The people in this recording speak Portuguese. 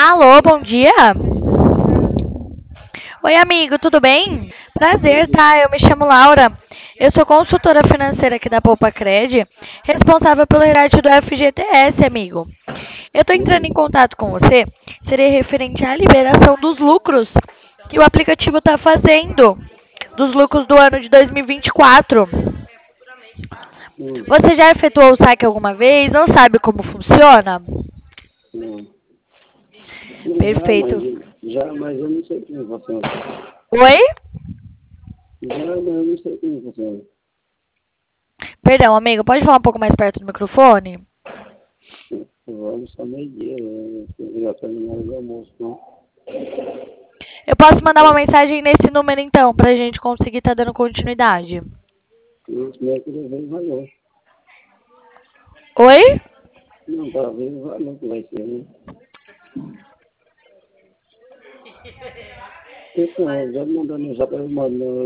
Alô, bom dia. Oi, amigo, tudo bem? Prazer, tá? Eu me chamo Laura. Eu sou consultora financeira aqui da Poupa Cred, responsável pelo resgate do FGTS, amigo. Eu tô entrando em contato com você, seria referente à liberação dos lucros que o aplicativo tá fazendo, dos lucros do ano de 2024. Hum, Você já efetuou o saque alguma vez? Não sabe como funciona? hum. Sim, Perfeito. mas eu não sei como funciona. Oi? Mas eu não sei como funciona. Perdão, amigo, pode falar um pouco mais perto do microfone? Vamos só meio-dia, já terminaram o almoço, não? Eu posso mandar uma Então, mensagem nesse número então, pra gente conseguir estar dando continuidade. isso meio que ver o valor. Oi? Não, para ver o valor que vai ser, né? Então, já mandando já para